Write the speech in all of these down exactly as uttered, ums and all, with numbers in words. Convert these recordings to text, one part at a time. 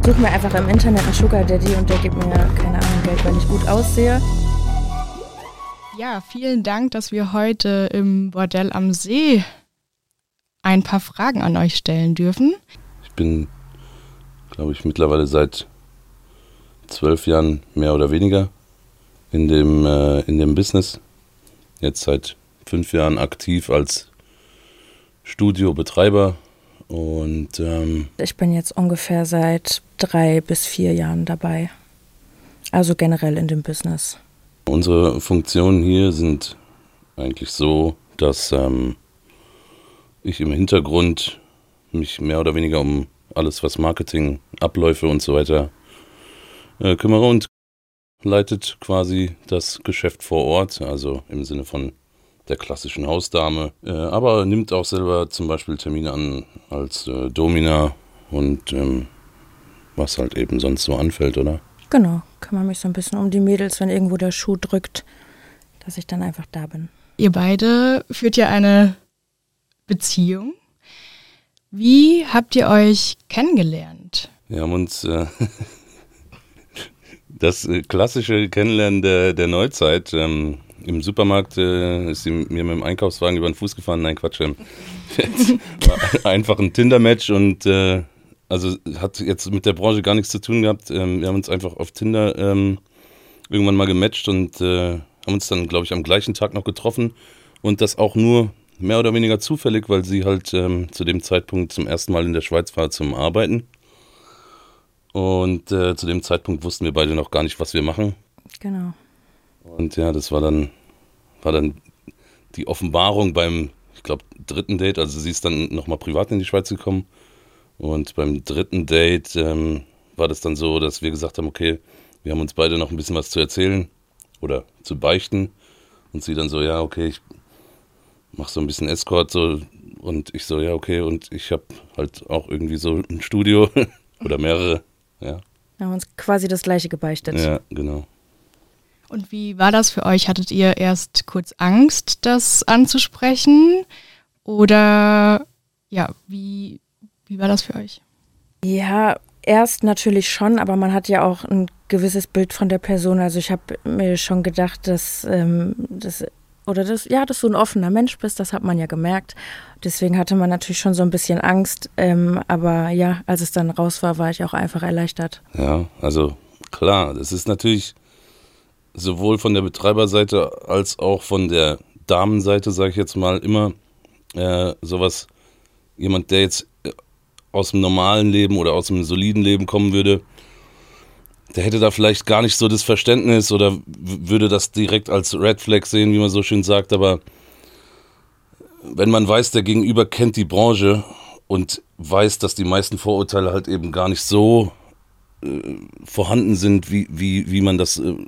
Suche mir einfach im Internet einen Sugar Daddy und der gibt mir, keine Ahnung, Geld, weil ich gut aussehe. Ja, vielen Dank, dass wir heute im Bordell am See ein paar Fragen an euch stellen dürfen. Ich bin, glaube ich, mittlerweile seit zwölf Jahren mehr oder weniger in dem, äh, in dem Business. Jetzt seit fünf Jahren aktiv als Studiobetreiber. Und ähm, ich bin jetzt ungefähr seit drei bis vier Jahren dabei. Also generell in dem Business. Unsere Funktionen hier sind eigentlich so, dass ähm, ich im Hintergrund mich mehr oder weniger um alles, was Marketing, Abläufe und so weiter äh, kümmere und leitet quasi das Geschäft vor Ort, also im Sinne von der klassischen Hausdame, äh, aber nimmt auch selber zum Beispiel Termine an als äh, Domina und ähm, was halt eben sonst so anfällt, oder? Genau, kümmere mich so ein bisschen um die Mädels, wenn irgendwo der Schuh drückt, dass ich dann einfach da bin. Ihr beide führt ja eine Beziehung. Wie habt ihr euch kennengelernt? Wir haben uns äh, das äh, klassische Kennenlernen der, der Neuzeit. Ähm, Im Supermarkt äh, ist sie mir mit dem Einkaufswagen über den Fuß gefahren. Nein, Quatsch. Ähm, war einfach ein Tinder-Match und äh, also hat jetzt mit der Branche gar nichts zu tun gehabt. Ähm, wir haben uns einfach auf Tinder ähm, irgendwann mal gematcht und äh, haben uns dann, glaube ich, am gleichen Tag noch getroffen. Und das auch nur mehr oder weniger zufällig, weil sie halt ähm, zu dem Zeitpunkt zum ersten Mal in der Schweiz war zum Arbeiten. Und äh, zu dem Zeitpunkt wussten wir beide noch gar nicht, was wir machen. Genau. Und ja, das war dann, war dann die Offenbarung beim, ich glaube, dritten Date. Also sie ist dann nochmal privat in die Schweiz gekommen. Und beim dritten Date ähm, war das dann so, dass wir gesagt haben, okay, wir haben uns beide noch ein bisschen was zu erzählen oder zu beichten. Und sie dann so, ja, okay, ich mach so ein bisschen Escort so. Und ich so, ja, okay, und ich habe halt auch irgendwie so ein Studio oder mehrere, ja. Wir haben uns quasi das Gleiche gebeichtet. Ja, genau. Und wie war das für euch? Hattet ihr erst kurz Angst, das anzusprechen? Oder ja, wie, wie war das für euch? Ja, erst natürlich schon, aber man hat ja auch ein gewisses Bild von der Person. Also ich habe mir schon gedacht, dass ähm, das oder das, ja, dass du ein offener Mensch bist, das hat man ja gemerkt. Deswegen hatte man natürlich schon so ein bisschen Angst. Ähm, aber ja, als es dann raus war, war ich auch einfach erleichtert. Ja, also klar, das ist natürlich sowohl von der Betreiberseite als auch von der Damenseite, sage ich jetzt mal, immer äh, sowas, jemand, der jetzt aus dem normalen Leben oder aus dem soliden Leben kommen würde, der hätte da vielleicht gar nicht so das Verständnis oder w- würde das direkt als Red Flag sehen, wie man so schön sagt, aber wenn man weiß, der Gegenüber kennt die Branche und weiß, dass die meisten Vorurteile halt eben gar nicht so äh, vorhanden sind, wie, wie, wie man das äh,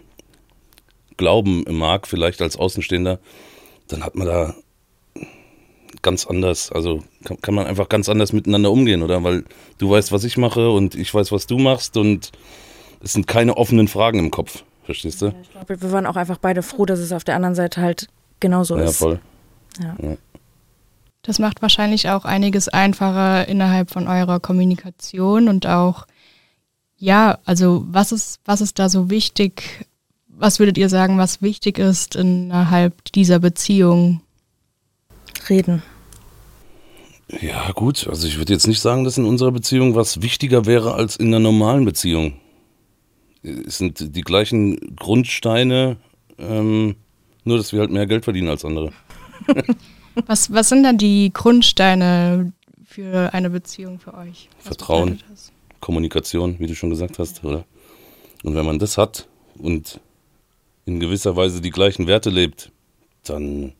glauben mag, vielleicht als Außenstehender, dann hat man da ganz anders, also kann, kann man einfach ganz anders miteinander umgehen, oder? Weil du weißt, was ich mache und ich weiß, was du machst und es sind keine offenen Fragen im Kopf, verstehst du? Ja, ich glaube, wir waren auch einfach beide froh, dass es auf der anderen Seite halt genauso Ja, ist. voll. Ja. Ja. Das macht wahrscheinlich auch einiges einfacher innerhalb von eurer Kommunikation und auch, ja, also was ist, was ist da so wichtig? Was würdet ihr sagen, was wichtig ist innerhalb dieser Beziehung? Reden. Ja, gut, also ich würde jetzt nicht sagen, dass in unserer Beziehung was wichtiger wäre als in einer normalen Beziehung. Es sind die gleichen Grundsteine, ähm, nur dass wir halt mehr Geld verdienen als andere. Was, was sind dann die Grundsteine für eine Beziehung für euch? Was Vertrauen. bedeutet das? Kommunikation, wie du schon gesagt hast, oder? Und wenn man das hat und in gewisser Weise die gleichen Werte lebt, dann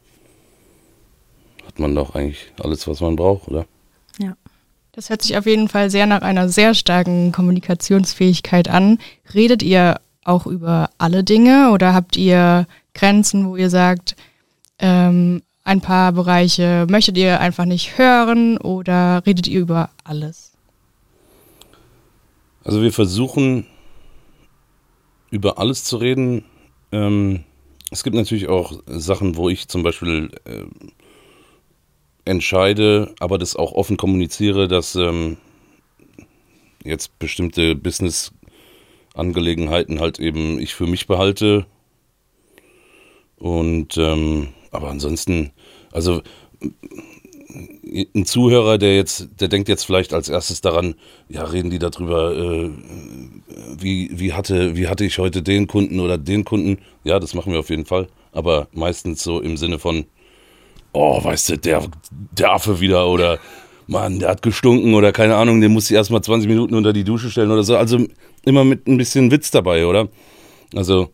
hat man doch eigentlich alles, was man braucht, oder? Ja. Das hört sich auf jeden Fall sehr nach einer sehr starken Kommunikationsfähigkeit an. Redet ihr auch über alle Dinge oder habt ihr Grenzen, wo ihr sagt, ähm, ein paar Bereiche möchtet ihr einfach nicht hören oder redet ihr über alles? Also wir versuchen über alles zu reden. Ähm, es gibt natürlich auch Sachen, wo ich zum Beispiel äh, entscheide, aber das auch offen kommuniziere, dass ähm, jetzt bestimmte Business-Angelegenheiten halt eben ich für mich behalte. Und ähm, aber ansonsten, also ein Zuhörer, der jetzt, der denkt jetzt vielleicht als erstes daran, ja, reden die darüber, äh, wie, wie hatte, wie hatte ich heute den Kunden oder den Kunden? Ja, das machen wir auf jeden Fall. Aber meistens so im Sinne von, oh, weißt du, der, der Affe wieder oder Mann, der hat gestunken oder keine Ahnung, den muss ich erstmal zwanzig Minuten unter die Dusche stellen oder so. Also immer mit ein bisschen Witz dabei, oder? Also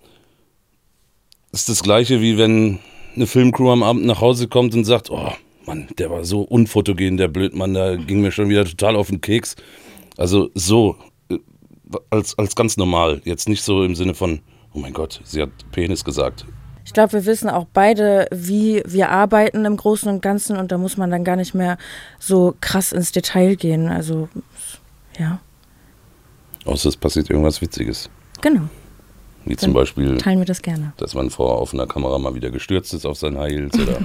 ist das Gleiche, wie wenn eine Filmcrew am Abend nach Hause kommt und sagt, oh Mann, der war so unfotogen, der Blödmann, da ging mir schon wieder total auf den Keks. Also so, als, als ganz normal. Jetzt nicht so im Sinne von, oh mein Gott, sie hat Penis gesagt. Ich glaube, wir wissen auch beide, wie wir arbeiten im Großen und Ganzen und da muss man dann gar nicht mehr so krass ins Detail gehen. Also, ja. Außer es passiert irgendwas Witziges. Genau. Wie zum Beispiel, teilen wir das gerne. Dass man vor offener Kamera mal wieder gestürzt ist auf sein High Heels oder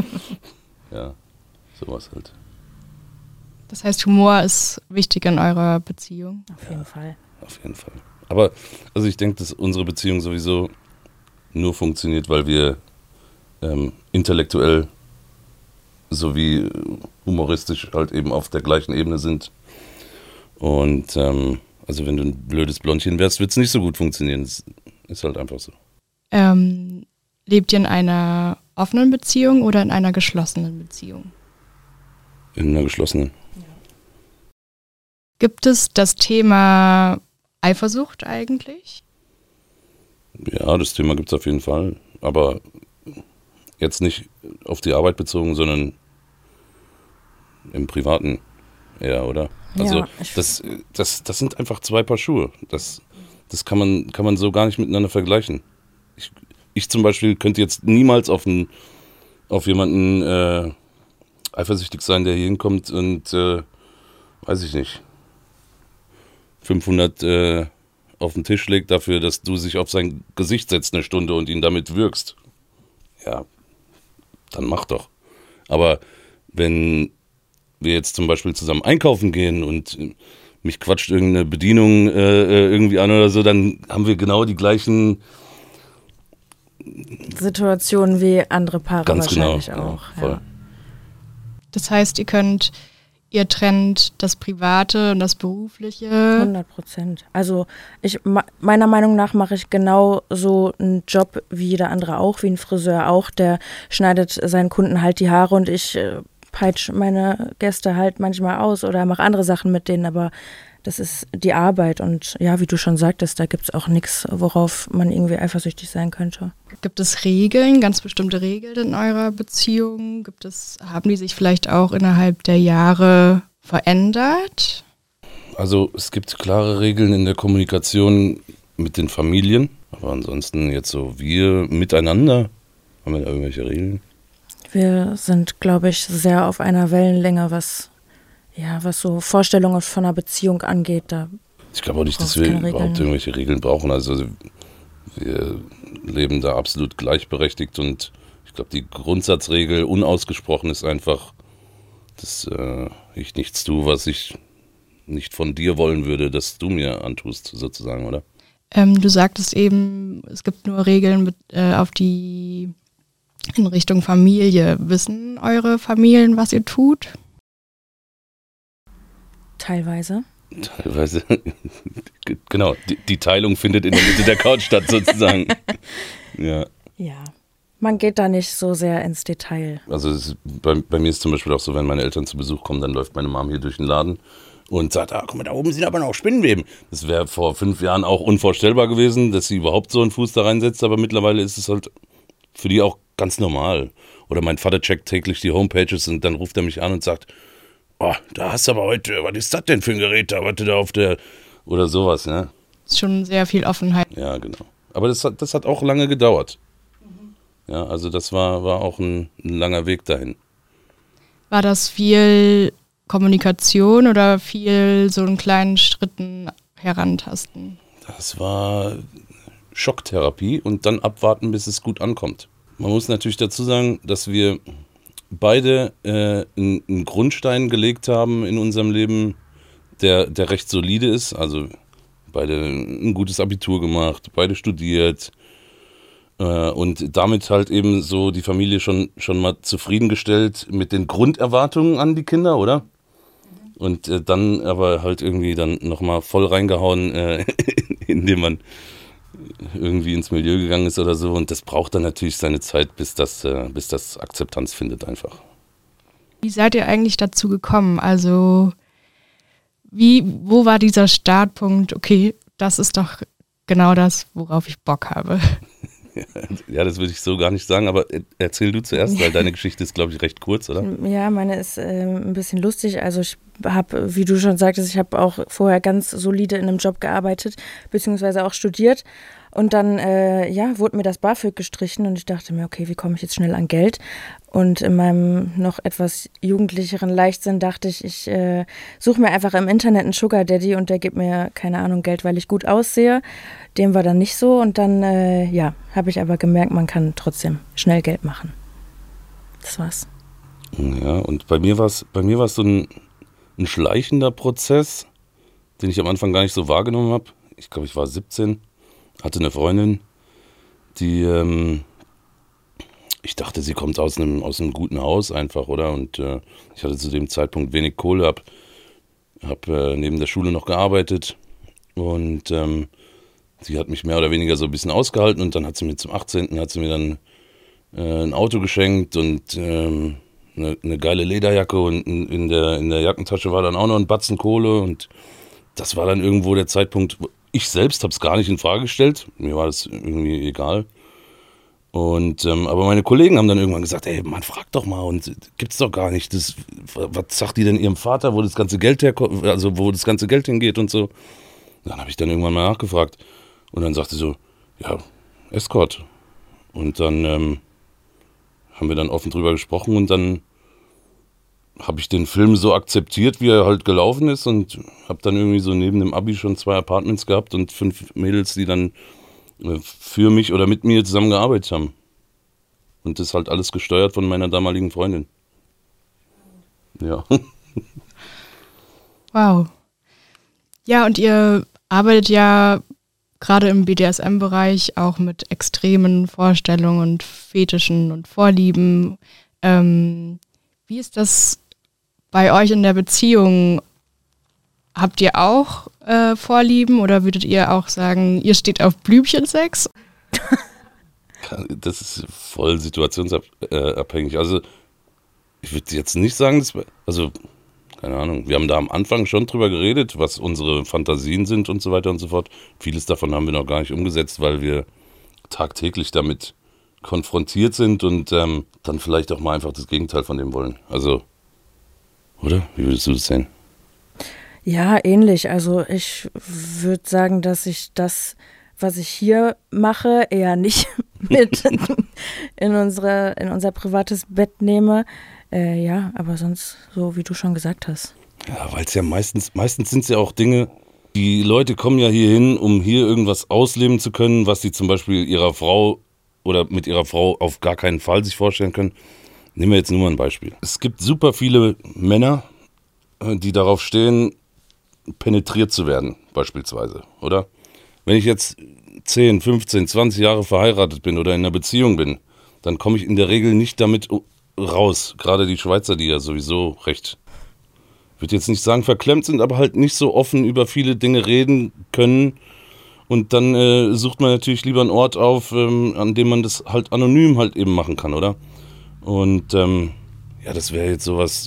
ja, sowas halt. Das heißt, Humor ist wichtig in eurer Beziehung? Auf jeden ja, Fall. Auf jeden Fall. Aber also ich denke, dass unsere Beziehung sowieso nur funktioniert, weil wir ähm, intellektuell sowie humoristisch halt eben auf der gleichen Ebene sind. Und ähm, also wenn du ein blödes Blondchen wärst, wird es nicht so gut funktionieren. Das ist halt einfach so. Ähm, lebt ihr in einer offenen Beziehung oder in einer geschlossenen Beziehung? In einer geschlossenen. Ja. Gibt es das Thema Eifersucht eigentlich? Ja, das Thema gibt es auf jeden Fall. Aber jetzt nicht auf die Arbeit bezogen, sondern im Privaten eher, oder? Also ja, das, das, das sind einfach zwei Paar Schuhe. Das, das kann man, kann man so gar nicht miteinander vergleichen. Ich, ich zum Beispiel könnte jetzt niemals auf, einen, auf jemanden äh, eifersüchtig sein, der hier hinkommt und, äh, weiß ich nicht, fünfhundert äh, auf den Tisch legt dafür, dass du sich auf sein Gesicht setzt eine Stunde und ihn damit würgst. Ja, dann mach doch. Aber wenn wir jetzt zum Beispiel zusammen einkaufen gehen und mich quatscht irgendeine Bedienung äh, irgendwie an oder so, dann haben wir genau die gleichen Situationen wie andere Paare ganz wahrscheinlich genau, auch. Ja, voll. Ja. Das heißt, ihr könnt, ihr trennt das Private und das Berufliche? hundert Prozent. Also ich, meiner Meinung nach mache ich genau so einen Job wie jeder andere auch, wie ein Friseur auch. Der schneidet seinen Kunden halt die Haare und ich äh, peitsche meine Gäste halt manchmal aus oder mache andere Sachen mit denen, aber das ist die Arbeit und ja, wie du schon sagtest, da gibt es auch nichts, worauf man irgendwie eifersüchtig sein könnte. Gibt es Regeln, ganz bestimmte Regeln in eurer Beziehung? Gibt es, haben die sich vielleicht auch innerhalb der Jahre verändert? Also es gibt klare Regeln in der Kommunikation mit den Familien, aber ansonsten jetzt so wir miteinander, haben wir da irgendwelche Regeln? Wir sind, glaube ich, sehr auf einer Wellenlänge, was, ja, was so Vorstellungen von einer Beziehung angeht. Da ich glaube auch nicht, dass wir überhaupt irgendwelche Regeln brauchen. Also wir leben da absolut gleichberechtigt und ich glaube, die Grundsatzregel unausgesprochen ist einfach, dass äh, ich nichts tue, was ich nicht von dir wollen würde, dass du mir antust, sozusagen, oder? Ähm, du sagtest eben, es gibt nur Regeln mit, äh, auf die in Richtung Familie. Wissen eure Familien, was ihr tut? Teilweise. Teilweise. Genau, die, die Teilung findet in der Mitte der Couch statt, sozusagen. Ja. Ja, man geht da nicht so sehr ins Detail. Also es, bei, bei mir ist zum Beispiel auch so, wenn meine Eltern zu Besuch kommen, dann läuft meine Mom hier durch den Laden und sagt, ah, guck mal, da oben sind aber noch Spinnenweben. Das wäre vor fünf Jahren auch unvorstellbar gewesen, dass sie überhaupt so einen Fuß da reinsetzt, aber mittlerweile ist es halt für die auch ganz normal. Oder mein Vater checkt täglich die Homepages und dann ruft er mich an und sagt, oh, da hast du aber heute, was ist das denn für ein Gerät da, was du da auf der, oder sowas, ne? Ist schon sehr viel Offenheit. Ja, genau. Aber das hat, das hat auch lange gedauert. Mhm. Ja, also das war, war auch ein, ein langer Weg dahin. War das viel Kommunikation oder viel so in kleinen Schritten herantasten? Das war Schocktherapie und dann abwarten, bis es gut ankommt. Man muss natürlich dazu sagen, dass wir beide äh, einen, einen Grundstein gelegt haben in unserem Leben, der, der recht solide ist. Also beide ein gutes Abitur gemacht, beide studiert äh, und damit halt eben so die Familie schon, schon mal zufriedengestellt mit den Grunderwartungen an die Kinder, oder? Und äh, dann aber halt irgendwie dann nochmal voll reingehauen, äh, indem man irgendwie ins Milieu gegangen ist oder so. Und das braucht dann natürlich seine Zeit, bis das, äh, bis das Akzeptanz findet einfach. Wie seid ihr eigentlich dazu gekommen? Also wie, wo war dieser Startpunkt? Okay, das ist doch genau das, worauf ich Bock habe. Ja, das würde ich so gar nicht sagen, aber erzähl du zuerst, weil deine Geschichte ist, glaube ich, recht kurz, oder? Ja, meine ist äh, ein bisschen lustig. Also ich habe, wie du schon sagtest, ich habe auch vorher ganz solide in einem Job gearbeitet, beziehungsweise auch studiert. Und dann, äh, ja, wurde mir das BAföG gestrichen und ich dachte mir, okay, wie komme ich jetzt schnell an Geld? Und in meinem noch etwas jugendlicheren Leichtsinn dachte ich, ich äh, suche mir einfach im Internet einen Sugar Daddy und der gibt mir, keine Ahnung, Geld, weil ich gut aussehe. Dem war dann nicht so und dann, äh, ja, habe ich aber gemerkt, man kann trotzdem schnell Geld machen. Das war's. Ja, und bei mir war es bei mir war es so ein, ein schleichender Prozess, den ich am Anfang gar nicht so wahrgenommen habe. Ich glaube, ich war siebzehn, hatte eine Freundin, die, ähm, ich dachte, sie kommt aus einem, aus einem guten Haus einfach, oder? Und äh, ich hatte zu dem Zeitpunkt wenig Kohle, habe hab, äh, neben der Schule noch gearbeitet und ähm, sie hat mich mehr oder weniger so ein bisschen ausgehalten und dann hat sie mir zum achtzehnten hat sie mir dann äh, ein Auto geschenkt und ähm, eine, eine geile Lederjacke und in, in, der, in der Jackentasche war dann auch noch ein Batzen Kohle und das war dann irgendwo der Zeitpunkt, wo ich selbst habe es gar nicht in Frage gestellt, mir war das irgendwie egal. Und ähm, aber meine Kollegen haben dann irgendwann gesagt, ey, man, frag doch mal und gibt's doch gar nicht. Das, was sagt die denn ihrem Vater, wo das ganze Geld herkommt, also wo das ganze Geld hingeht und so. Dann habe ich dann irgendwann mal nachgefragt und dann sagte sie so, ja, Escort. Und dann ähm, haben wir dann offen drüber gesprochen und dann habe ich den Film so akzeptiert, wie er halt gelaufen ist und habe dann irgendwie so neben dem Abi schon zwei Apartments gehabt und fünf Mädels, die dann für mich oder mit mir zusammengearbeitet haben. Und das halt alles gesteuert von meiner damaligen Freundin. Ja. Wow. Ja, und ihr arbeitet ja gerade im B D S M-Bereich auch mit extremen Vorstellungen und Fetischen und Vorlieben. Ähm, wie ist das bei euch in der Beziehung? Habt ihr auch äh, Vorlieben oder würdet ihr auch sagen, ihr steht auf Blümchensex? Das ist voll situationsabhängig. Also ich würde jetzt nicht sagen, dass wir, also keine Ahnung, wir haben da am Anfang schon drüber geredet, was unsere Fantasien sind und so weiter und so fort. Vieles davon haben wir noch gar nicht umgesetzt, weil wir tagtäglich damit konfrontiert sind und ähm, dann vielleicht auch mal einfach das Gegenteil von dem wollen. Also, oder? Wie würdest du das sehen? Ja, ähnlich. Also ich würde sagen, dass ich das, was ich hier mache, eher nicht mit in, unsere, in unser privates Bett nehme. Äh, ja, aber sonst so, wie du schon gesagt hast. Ja, weil es ja meistens, meistens sind es ja auch Dinge, die Leute kommen ja hier hin, um hier irgendwas ausleben zu können, was sie zum Beispiel ihrer Frau oder mit ihrer Frau auf gar keinen Fall sich vorstellen können. Nehmen wir jetzt nur mal ein Beispiel. Es gibt super viele Männer, die darauf stehen, penetriert zu werden, beispielsweise, oder? Wenn ich jetzt zehn, fünfzehn, zwanzig Jahre verheiratet bin oder in einer Beziehung bin, dann komme ich in der Regel nicht damit raus. Gerade die Schweizer, die ja sowieso recht, ich würde jetzt nicht sagen verklemmt sind, aber halt nicht so offen über viele Dinge reden können. Und dann äh, sucht man natürlich lieber einen Ort auf, ähm, an dem man das halt anonym halt eben machen kann, oder? Und ähm, ja, das wäre jetzt sowas,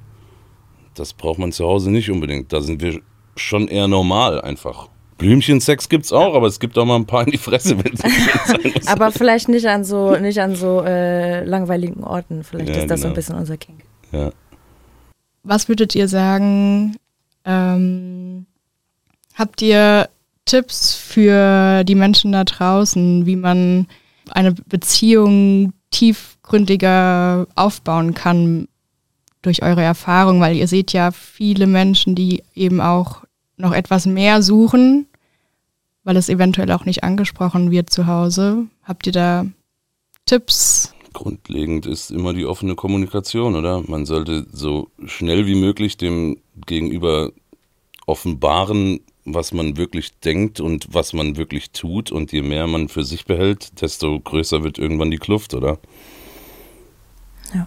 das braucht man zu Hause nicht unbedingt. Da sind wir schon eher normal einfach. Blümchensex gibt's auch, aber es gibt auch mal ein paar in die Fresse, wenn es sein muss. Aber vielleicht nicht an so, nicht an so äh, langweiligen Orten. Vielleicht ja, ist das genau. So ein bisschen unser Kink. Ja. Was würdet ihr sagen, ähm, habt ihr Tipps für die Menschen da draußen, wie man eine Beziehung tiefgründiger aufbauen kann durch eure Erfahrung? Weil ihr seht ja viele Menschen, die eben auch noch etwas mehr suchen, weil es eventuell auch nicht angesprochen wird zu Hause. Habt ihr da Tipps? Grundlegend ist immer die offene Kommunikation, oder? Man sollte so schnell wie möglich dem Gegenüber offenbaren, was man wirklich denkt und was man wirklich tut. Und je mehr man für sich behält, desto größer wird irgendwann die Kluft, oder? Ja.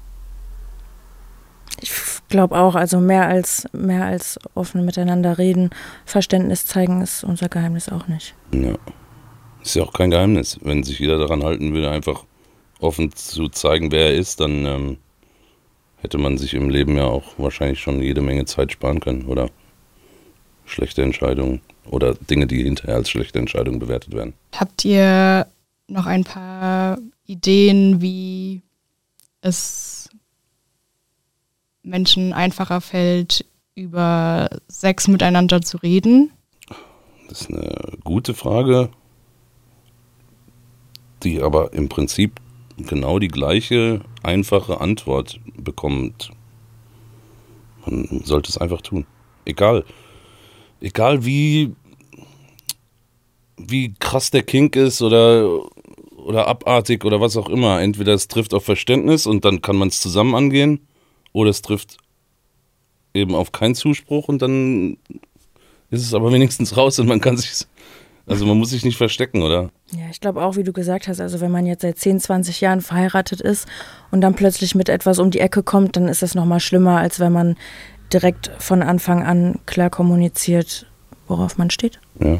Ich glaube auch, also mehr als, mehr als offen miteinander reden, Verständnis zeigen ist unser Geheimnis auch nicht. Ja. Ist ja auch kein Geheimnis. Wenn sich jeder daran halten würde, einfach offen zu zeigen, wer er ist, dann ähm, hätte man sich im Leben ja auch wahrscheinlich schon jede Menge Zeit sparen können, oder? Schlechte Entscheidungen oder Dinge, die hinterher als schlechte Entscheidungen bewertet werden. Habt ihr noch ein paar Ideen, wie es Menschen einfacher fällt, über Sex miteinander zu reden? Das ist eine gute Frage, die aber im Prinzip genau die gleiche einfache Antwort bekommt. Man sollte es einfach tun. Egal. Egal wie, wie krass der Kink ist oder, oder abartig oder was auch immer. Entweder es trifft auf Verständnis und dann kann man es zusammen angehen, oder es trifft eben auf keinen Zuspruch und dann ist es aber wenigstens raus und man kann sich, also man muss sich nicht verstecken, oder? Ja, ich glaube auch, wie du gesagt hast, also wenn man jetzt seit zehn, zwanzig Jahren verheiratet ist und dann plötzlich mit etwas um die Ecke kommt, dann ist das nochmal schlimmer, als wenn man direkt von Anfang an klar kommuniziert, worauf man steht. Ja.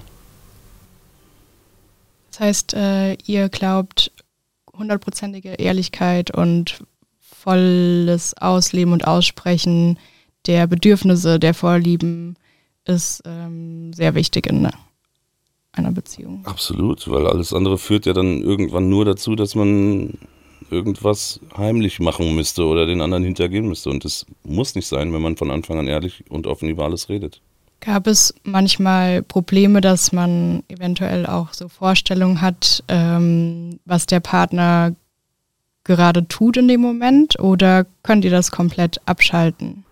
Das heißt, äh, ihr glaubt, hundertprozentige Ehrlichkeit und volles Ausleben und Aussprechen der Bedürfnisse, der Vorlieben ist ähm, sehr wichtig in einer Beziehung. Absolut, weil alles andere führt ja dann irgendwann nur dazu, dass man irgendwas heimlich machen müsste oder den anderen hintergehen müsste. Und das muss nicht sein, wenn man von Anfang an ehrlich und offen über alles redet. Gab es manchmal Probleme, dass man eventuell auch so Vorstellungen hat, ähm, was der Partner gerade tut in dem Moment, oder könnt ihr das komplett abschalten?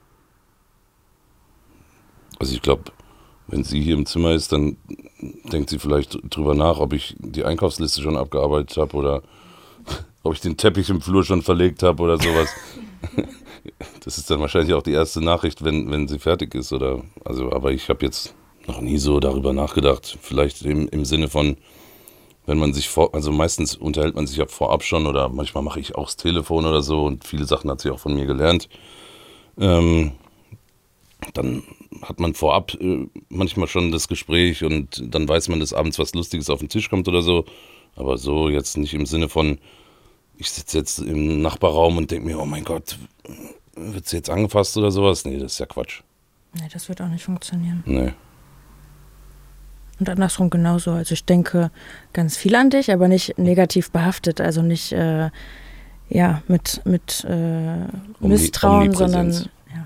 Also ich glaube, wenn sie hier im Zimmer ist, dann denkt sie vielleicht drüber nach, ob ich die Einkaufsliste schon abgearbeitet habe oder ob ich den Teppich im Flur schon verlegt habe oder sowas. Das ist dann wahrscheinlich auch die erste Nachricht, wenn, wenn sie fertig ist, oder? Also, aber ich habe jetzt noch nie so darüber nachgedacht. Vielleicht im, im Sinne von, wenn man sich vor, also meistens unterhält man sich ja vorab schon, oder manchmal mache ich auch das Telefon oder so, und viele Sachen hat sie auch von mir gelernt. Ähm, dann hat man vorab äh, manchmal schon das Gespräch und dann weiß man, dass abends was Lustiges auf den Tisch kommt oder so. Aber so jetzt nicht im Sinne von, ich sitze jetzt im Nachbarraum und denke mir, oh mein Gott, wird sie jetzt angefasst oder sowas? Nee, das ist ja Quatsch. Nee, das wird auch nicht funktionieren. Nee. Und andersrum genauso. Also ich denke ganz viel an dich, aber nicht negativ behaftet. Also nicht äh, ja, mit, mit äh, Misstrauen, sondern ja.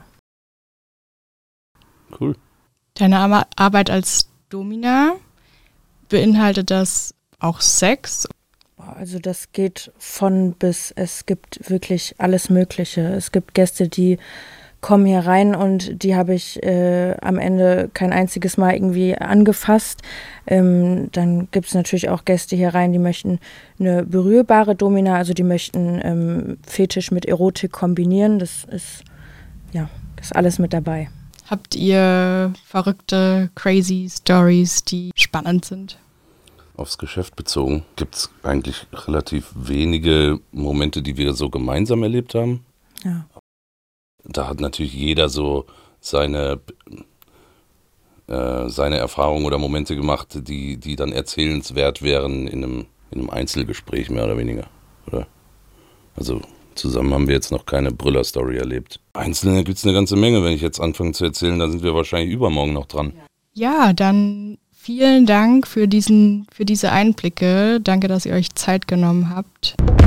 Cool. Deine Ar- Arbeit als Domina, beinhaltet das auch Sex? Also das geht von bis, es gibt wirklich alles Mögliche. Es gibt Gäste, die kommen hier rein und die habe ich äh, am Ende kein einziges Mal irgendwie angefasst. Ähm, dann gibt es natürlich auch Gäste hier rein, die möchten eine berührbare Domina, also die möchten ähm, Fetisch mit Erotik kombinieren. Das ist, ja, das ist alles mit dabei. Habt ihr verrückte, crazy Stories, die spannend sind? Aufs Geschäft bezogen gibt es eigentlich relativ wenige Momente, die wir so gemeinsam erlebt haben. Ja. Da hat natürlich jeder so seine, äh, seine Erfahrungen oder Momente gemacht, die, die dann erzählenswert wären in einem, in einem Einzelgespräch, mehr oder weniger. Oder? Also zusammen haben wir jetzt noch keine Brüller-Story erlebt. Einzelne gibt es eine ganze Menge. Wenn ich jetzt anfange zu erzählen, dann sind wir wahrscheinlich übermorgen noch dran. Ja, dann vielen Dank für diesen, für diese Einblicke. Danke, dass ihr euch Zeit genommen habt.